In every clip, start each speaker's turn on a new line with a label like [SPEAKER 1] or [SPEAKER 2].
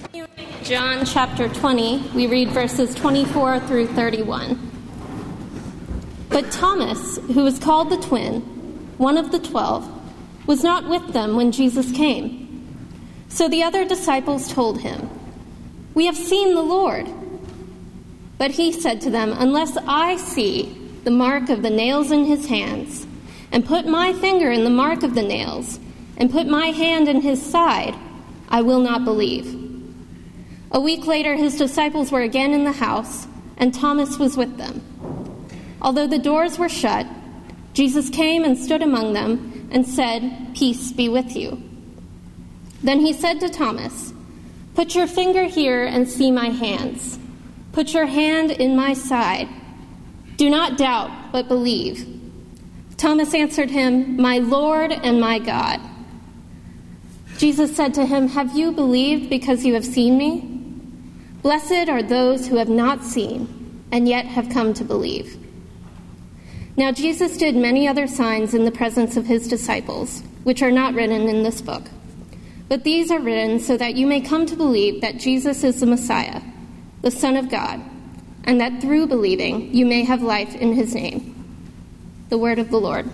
[SPEAKER 1] John chapter 20, we read verses 24 through 31. But Thomas, who was called the twin, one of the 12, was not with them when Jesus came. So the other disciples told him, "We have seen the Lord." But he said to them, "Unless I see the mark of the nails in his hands, and put my finger in the mark of the nails, and put my hand in his side, I will not believe." A week later, his disciples were again in the house, and Thomas was with them. Although the doors were shut, Jesus came and stood among them and said, "Peace be with you." Then he said to Thomas, "Put your finger here and see my hands. Put your hand in my side. Do not doubt, but believe." Thomas answered him, "My Lord and my God." Jesus said to him, "Have you believed because you have seen me? Blessed are those who have not seen and yet have come to believe." Now Jesus did many other signs in the presence of his disciples, which are not written in this book. But these are written so that you may come to believe that Jesus is the Messiah, the Son of God, and that through believing you may have life in his name. The word of the Lord.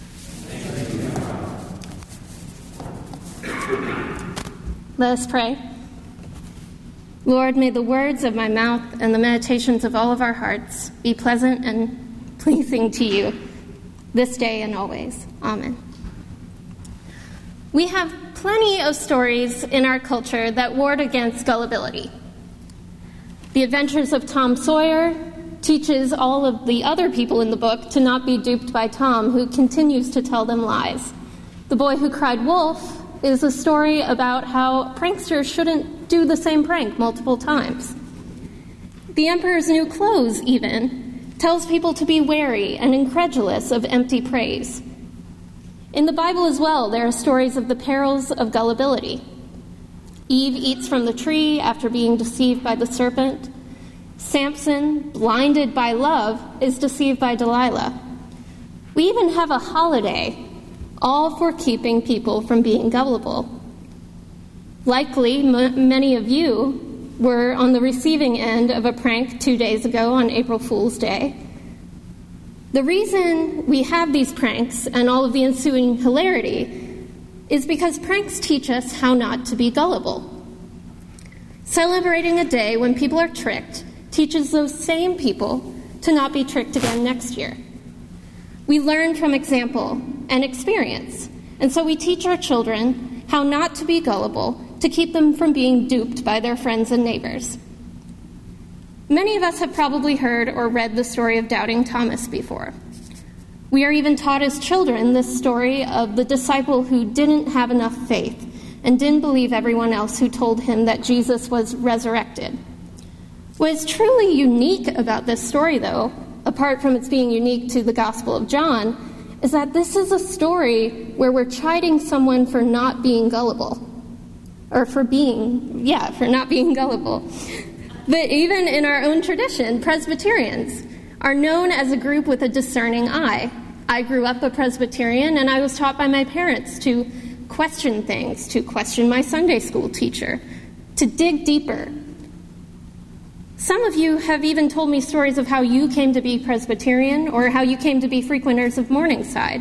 [SPEAKER 1] Let us pray. Lord, may the words of my mouth and the meditations of all of our hearts be pleasant and pleasing to you this day and always. Amen. We have plenty of stories in our culture that ward against gullibility. The Adventures of Tom Sawyer teaches all of the other people in the book to not be duped by Tom, who continues to tell them lies. The Boy Who Cried Wolf is a story about how pranksters shouldn't do the same prank multiple times. The Emperor's New Clothes, even, tells people to be wary and incredulous of empty praise. In the Bible as well, there are stories of the perils of gullibility. Eve eats from the tree after being deceived by the serpent. Samson, blinded by love, is deceived by Delilah. We even have a holiday, all for keeping people from being gullible. Likely, many of you were on the receiving end of a prank 2 days ago on April Fool's Day. The reason we have these pranks and all of the ensuing hilarity is because pranks teach us how not to be gullible. Celebrating a day when people are tricked teaches those same people to not be tricked again next year. We learn from example and experience, and so we teach our children how not to be gullible to keep them from being duped by their friends and neighbors. Many of us have probably heard or read the story of Doubting Thomas before. We are even taught as children this story of the disciple who didn't have enough faith and didn't believe everyone else who told him that Jesus was resurrected. What is truly unique about this story, though, apart from its being unique to the Gospel of John, is that this is a story where we're chiding someone for not being gullible. Or for not being gullible. But even in our own tradition, Presbyterians are known as a group with a discerning eye. I grew up a Presbyterian, and I was taught by my parents to question things, to question my Sunday school teacher, to dig deeper. Some of you have even told me stories of how you came to be Presbyterian or how you came to be frequenters of Morningside.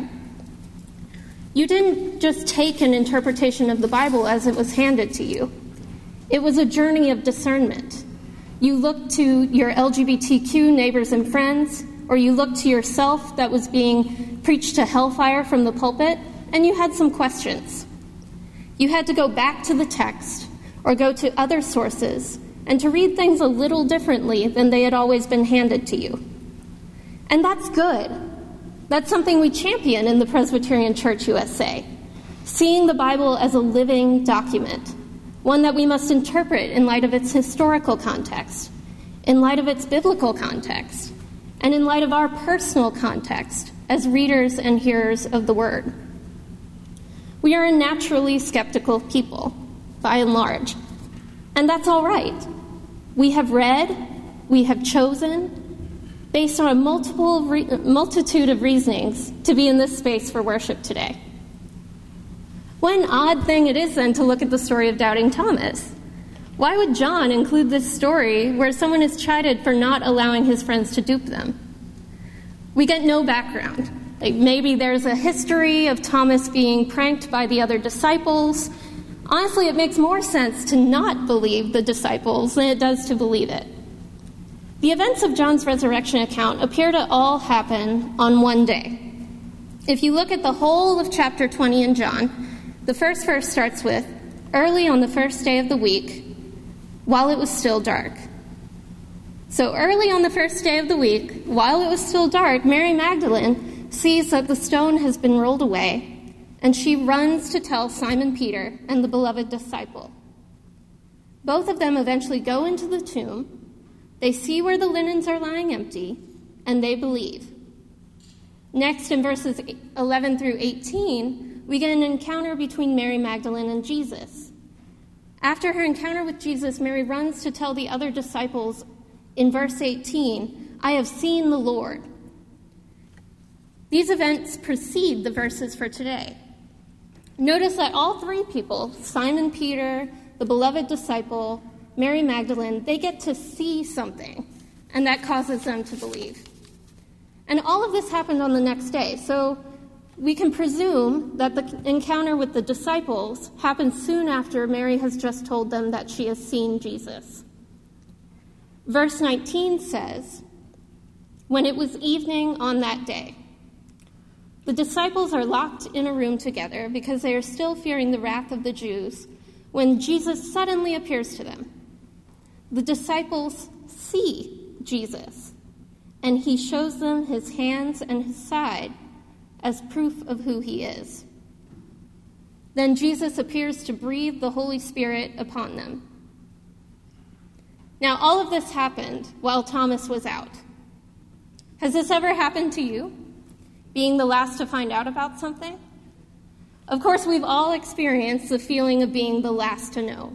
[SPEAKER 1] You didn't just take an interpretation of the Bible as it was handed to you. It was a journey of discernment. You looked to your LGBTQ neighbors and friends, or you looked to yourself that was being preached to hellfire from the pulpit, and you had some questions. You had to go back to the text or go to other sources and to read things a little differently than they had always been handed to you. And that's good. That's something we champion in the Presbyterian Church USA, seeing the Bible as a living document, one that we must interpret in light of its historical context, in light of its biblical context, and in light of our personal context as readers and hearers of the Word. We are a naturally skeptical people, by and large, and that's all right. We have read, we have chosen, based on a multitude of reasonings, to be in this space for worship today. What an odd thing it is then to look at the story of Doubting Thomas. Why would John include this story where someone is chided for not allowing his friends to dupe them? We get no background. Like maybe there's a history of Thomas being pranked by the other disciples. Honestly, it makes more sense to not believe the disciples than it does to believe it. The events of John's resurrection account appear to all happen on one day. If you look at the whole of chapter 20 in John, the first verse starts with, "Early on the first day of the week, while it was still dark." So early on the first day of the week, while it was still dark, Mary Magdalene sees that the stone has been rolled away, and she runs to tell Simon Peter and the beloved disciple. Both of them eventually go into the tomb. They see where the linens are lying empty, and they believe. Next, in verses 11 through 18, we get an encounter between Mary Magdalene and Jesus. After her encounter with Jesus, Mary runs to tell the other disciples in verse 18, "I have seen the Lord." These events precede the verses for today. Notice that all three people, Simon Peter, the beloved disciple, Mary Magdalene, they get to see something, and that causes them to believe. And all of this happened on the next day, so we can presume that the encounter with the disciples happened soon after Mary has just told them that she has seen Jesus. Verse 19 says, "When it was evening on that day," the disciples are locked in a room together because they are still fearing the wrath of the Jews when Jesus suddenly appears to them. The disciples see Jesus, and he shows them his hands and his side as proof of who he is. Then Jesus appears to breathe the Holy Spirit upon them. Now, all of this happened while Thomas was out. Has this ever happened to you? Being the last to find out about something? Of course, we've all experienced the feeling of being the last to know.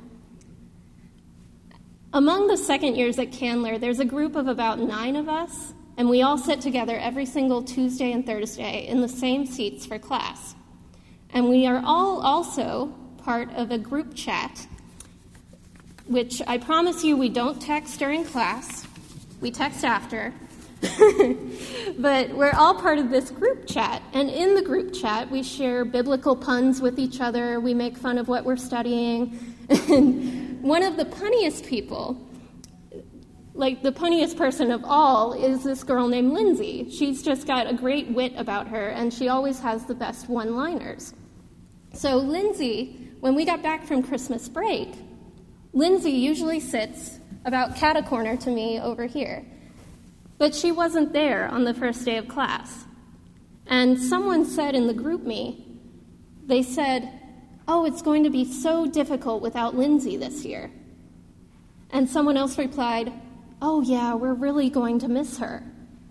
[SPEAKER 1] Among the second years at Candler, there's a group of about 9 of us, and we all sit together every single Tuesday and Thursday in the same seats for class. And we are all also part of a group chat, which I promise you we don't text during class. We text after. But we're all part of this group chat, and in the group chat, we share biblical puns with each other. We make fun of what we're studying. And one of the punniest people, like the punniest person of all, is this girl named Lindsay. She's just got a great wit about her, and she always has the best one-liners. So Lindsay, when we got back from Christmas break, Lindsay usually sits about cat-a-corner to me over here. But she wasn't there on the first day of class. And someone said in the group me, they said, "Oh, it's going to be so difficult without Lindsay this year." And someone else replied, "Oh yeah, we're really going to miss her."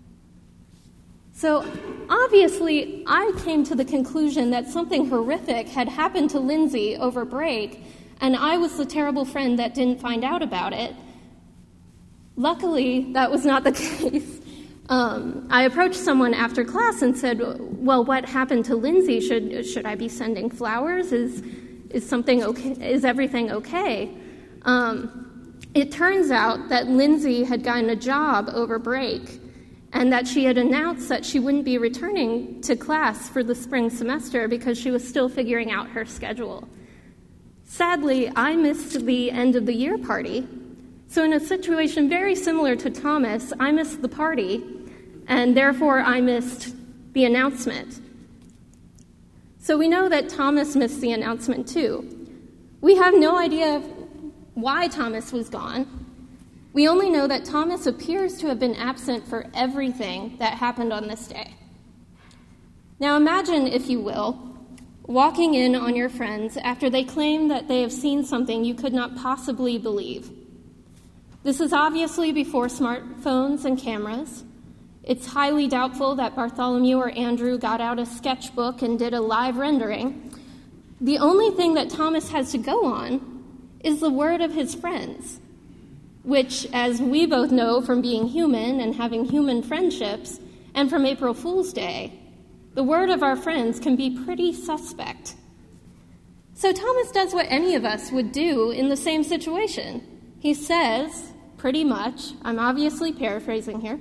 [SPEAKER 1] So obviously, I came to the conclusion that something horrific had happened to Lindsay over break, and I was the terrible friend that didn't find out about it. Luckily, that was not the case. I approached someone after class and said, "Well, what happened to Lindsay? Should I be sending flowers? Is something okay? Is everything okay?" It turns out that Lindsay had gotten a job over break, and that she had announced that she wouldn't be returning to class for the spring semester because she was still figuring out her schedule. Sadly, I missed the end of the year party. So in a situation very similar to Thomas, I missed the party, and therefore I missed the announcement. So we know that Thomas missed the announcement too. We have no idea why Thomas was gone. We only know that Thomas appears to have been absent for everything that happened on this day. Now imagine, if you will, walking in on your friends after they claim that they have seen something you could not possibly believe. This is obviously before smartphones and cameras. It's highly doubtful that Bartholomew or Andrew got out a sketchbook and did a live rendering. The only thing that Thomas has to go on is the word of his friends, which, as we both know from being human and having human friendships, and from April Fool's Day, the word of our friends can be pretty suspect. So Thomas does what any of us would do in the same situation. He says, pretty much, I'm obviously paraphrasing here,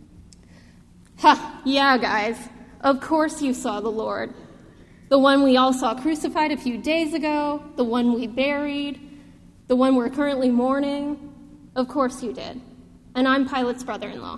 [SPEAKER 1] yeah, guys, of course you saw the Lord. The one we all saw crucified a few days ago, the one we buried, the one we're currently mourning. Of course you did. And I'm Pilate's brother-in-law.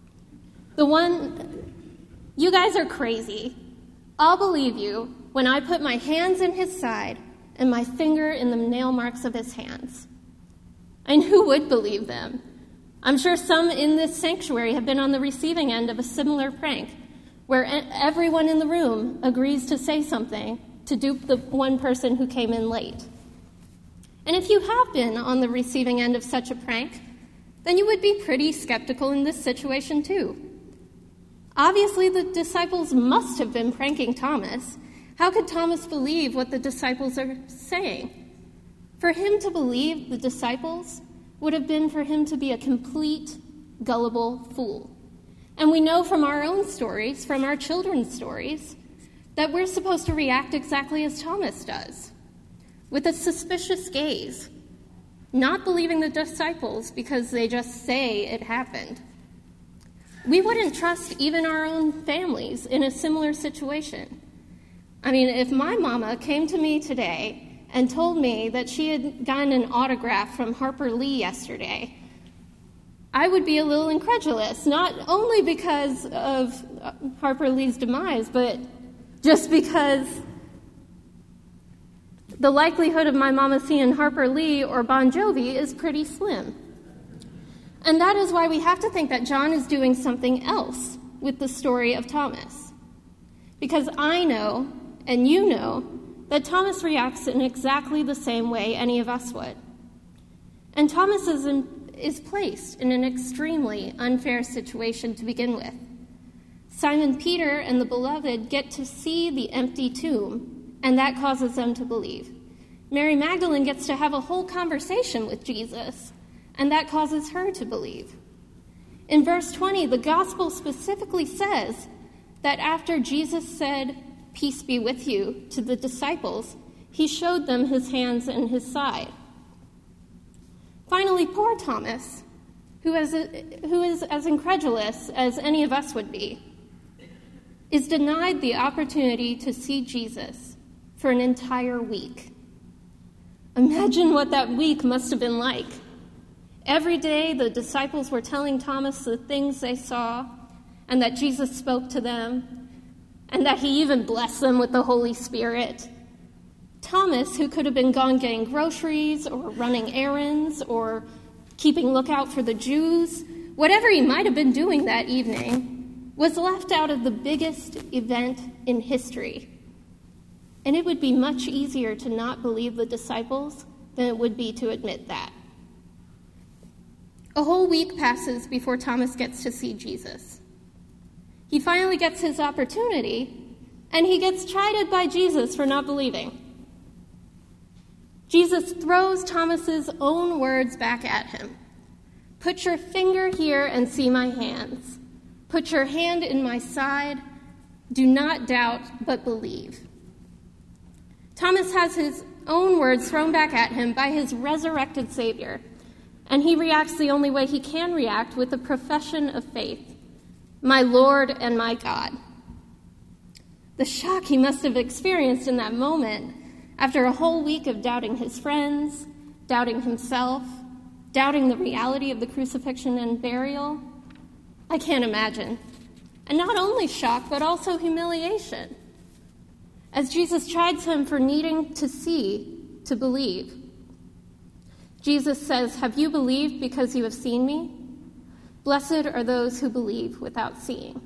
[SPEAKER 1] You guys are crazy. I'll believe you when I put my hands in his side and my finger in the nail marks of his hands. And who would believe them? I'm sure some in this sanctuary have been on the receiving end of a similar prank, where everyone in the room agrees to say something to dupe the one person who came in late. And if you have been on the receiving end of such a prank, then you would be pretty skeptical in this situation too. Obviously, the disciples must have been pranking Thomas. How could Thomas believe what the disciples are saying? For him to believe the disciples would have been for him to be a complete, gullible fool. And we know from our own stories, from our children's stories, that we're supposed to react exactly as Thomas does, with a suspicious gaze, not believing the disciples because they just say it happened. We wouldn't trust even our own families in a similar situation. I mean, if my mama came to me today and told me that she had gotten an autograph from Harper Lee yesterday, I would be a little incredulous, not only because of Harper Lee's demise, but just because the likelihood of my mama seeing Harper Lee or Bon Jovi is pretty slim. And that is why we have to think that John is doing something else with the story of Thomas. Because I know, and you know, that Thomas reacts in exactly the same way any of us would. And Thomas is placed in an extremely unfair situation to begin with. Simon Peter and the beloved get to see the empty tomb, and that causes them to believe. Mary Magdalene gets to have a whole conversation with Jesus, and that causes her to believe. In verse 20, the gospel specifically says that after Jesus said, "Peace be with you," to the disciples, he showed them his hands and his side. Finally, poor Thomas, who is as incredulous as any of us would be, is denied the opportunity to see Jesus for an entire week. Imagine what that week must have been like. Every day, the disciples were telling Thomas the things they saw, and that Jesus spoke to them, and that he even blessed them with the Holy Spirit. Thomas, who could have been gone getting groceries or running errands or keeping lookout for the Jews, whatever he might have been doing that evening, was left out of the biggest event in history. And it would be much easier to not believe the disciples than it would be to admit that. A whole week passes before Thomas gets to see Jesus. He finally gets his opportunity, and he gets chided by Jesus for not believing. Jesus throws Thomas's own words back at him. "Put your finger here and see my hands. Put your hand in my side. Do not doubt, but believe." Thomas has his own words thrown back at him by his resurrected Savior, and he reacts the only way he can react, with a profession of faith: "My Lord and my God." The shock he must have experienced in that moment, after a whole week of doubting his friends, doubting himself, doubting the reality of the crucifixion and burial, I can't imagine. And not only shock, but also humiliation, as Jesus chides him for needing to see to believe. Jesus says, "Have you believed because you have seen me? Blessed are those who believe without seeing."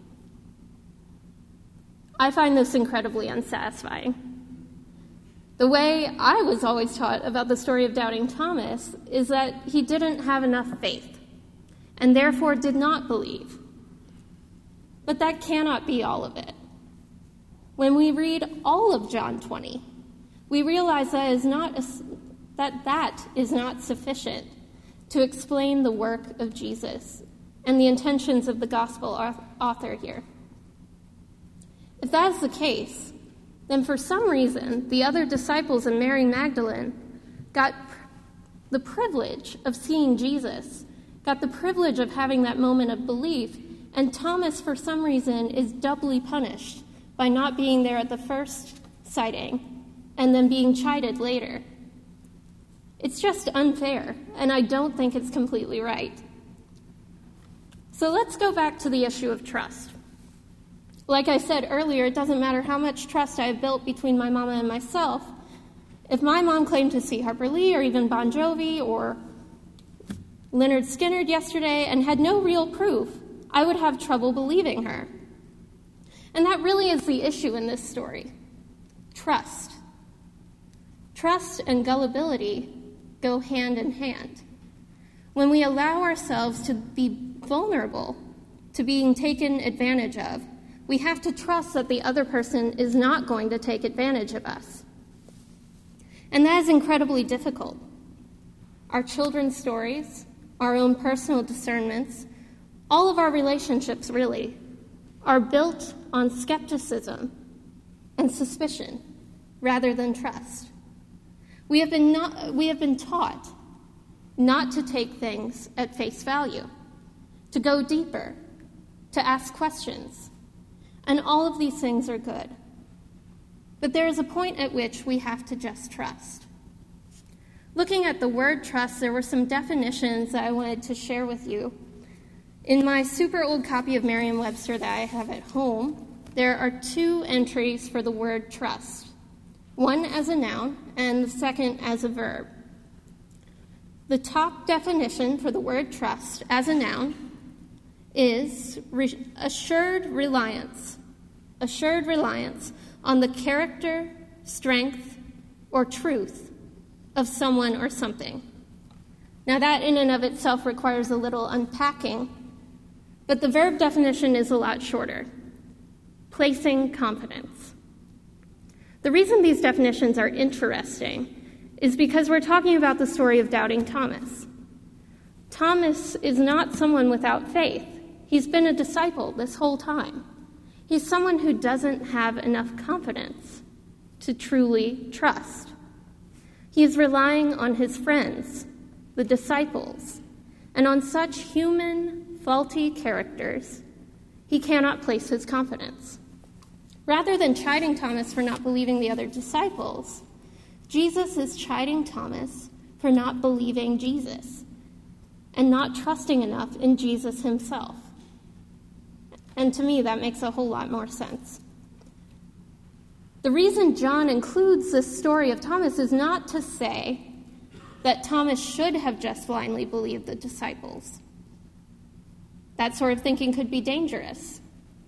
[SPEAKER 1] I find this incredibly unsatisfying. The way I was always taught about the story of doubting Thomas is that he didn't have enough faith, and therefore did not believe. But that cannot be all of it. When we read all of John 20, we realize that is not sufficient to explain the work of Jesus and the intentions of the gospel author here. If that is the case, then for some reason, the other disciples and Mary Magdalene got the privilege of seeing Jesus, got the privilege of having that moment of belief, and Thomas, for some reason, is doubly punished by not being there at the first sighting and then being chided later. It's just unfair, and I don't think it's completely right. So let's go back to the issue of trust. Like I said earlier, it doesn't matter how much trust I have built between my mama and myself. If my mom claimed to see Harper Lee or even Bon Jovi or Lynyrd Skynyrd yesterday and had no real proof, I would have trouble believing her. And that really is the issue in this story. Trust. Trust and gullibility go hand in hand. When we allow ourselves to be vulnerable to being taken advantage of, we have to trust that the other person is not going to take advantage of us. And that is incredibly difficult. Our children's stories, our own personal discernments, all of our relationships really are built on skepticism and suspicion rather than trust. We have been taught not to take things at face value, to go deeper, to ask questions, and all of these things are good. But there is a point at which we have to just trust. Looking at the word trust, there were some definitions that I wanted to share with you. In my super old copy of Merriam-Webster that I have at home, there are 2 entries for the word trust. One as a noun and the second as a verb. The top definition for the word trust as a noun is assured reliance on the character, strength, or truth of someone or something. Now that in and of itself requires a little unpacking, but the verb definition is a lot shorter. Placing confidence. The reason these definitions are interesting is because we're talking about the story of doubting Thomas. Thomas is not someone without faith. He's been a disciple this whole time. He's someone who doesn't have enough confidence to truly trust. He is relying on his friends, the disciples, and on such human, faulty characters, he cannot place his confidence. Rather than chiding Thomas for not believing the other disciples, Jesus is chiding Thomas for not believing Jesus and not trusting enough in Jesus himself. And to me, that makes a whole lot more sense. The reason John includes this story of Thomas is not to say that Thomas should have just blindly believed the disciples. That sort of thinking could be dangerous.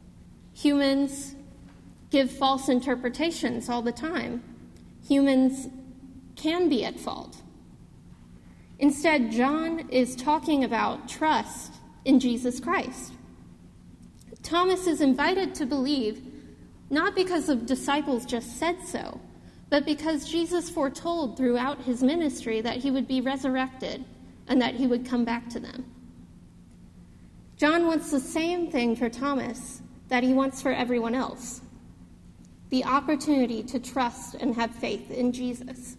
[SPEAKER 1] Humans give false interpretations all the time. Humans can be at fault. Instead, John is talking about trust in Jesus Christ. Thomas is invited to believe not because the disciples just said so, but because Jesus foretold throughout his ministry that he would be resurrected and that he would come back to them. John wants the same thing for Thomas that he wants for everyone else: the opportunity to trust and have faith in Jesus.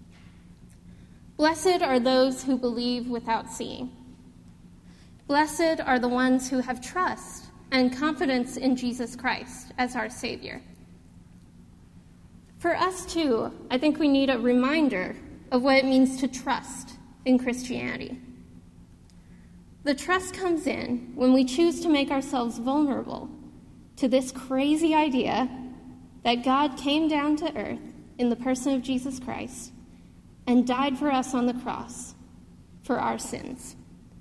[SPEAKER 1] Blessed are those who believe without seeing. Blessed are the ones who have trust and confidence in Jesus Christ as our Savior. For us, too, I think we need a reminder of what it means to trust in Christianity. The trust comes in when we choose to make ourselves vulnerable to this crazy idea that God came down to earth in the person of Jesus Christ and died for us on the cross for our sins.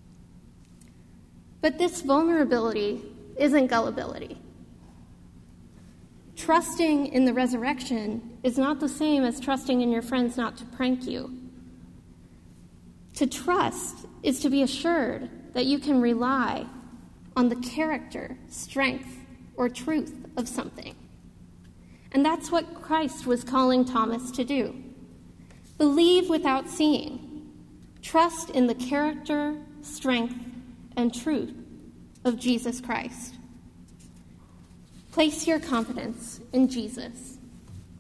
[SPEAKER 1] But this vulnerability isn't gullibility. Trusting in the resurrection is not the same as trusting in your friends not to prank you. To trust is to be assured that you can rely on the character, strength, or truth of something. And that's what Christ was calling Thomas to do. Believe without seeing. Trust in the character, strength, and truth of Jesus Christ. Place your confidence in Jesus.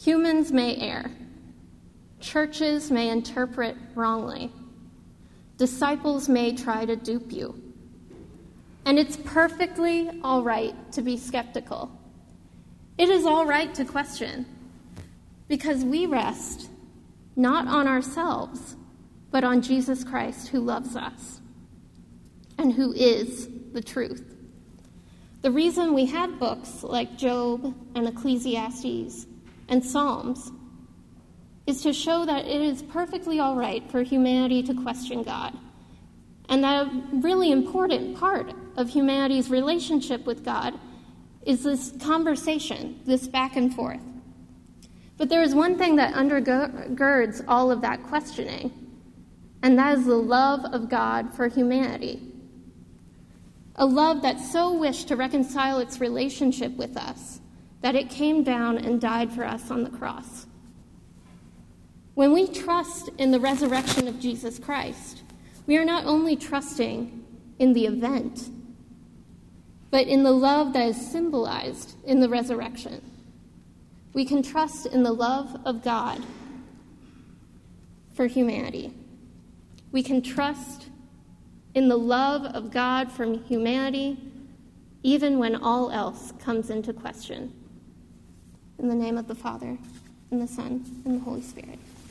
[SPEAKER 1] Humans may err. Churches may interpret wrongly. Disciples may try to dupe you. And it's perfectly all right to be skeptical. It is all right to question, because we rest not on ourselves, but on Jesus Christ, who loves us and who is the truth. The reason we have books like Job and Ecclesiastes and Psalms is to show that it is perfectly all right for humanity to question God, and that a really important part of humanity's relationship with God is this conversation, this back and forth. But there is one thing that undergirds all of that questioning, and that is the love of God for humanity. A love that so wished to reconcile its relationship with us that it came down and died for us on the cross. When we trust in the resurrection of Jesus Christ, we are not only trusting in the event, but in the love that is symbolized in the resurrection. We can trust in the love of God for humanity. We can trust in the love of God for humanity, even when all else comes into question. In the name of the Father, and the Son, and the Holy Spirit.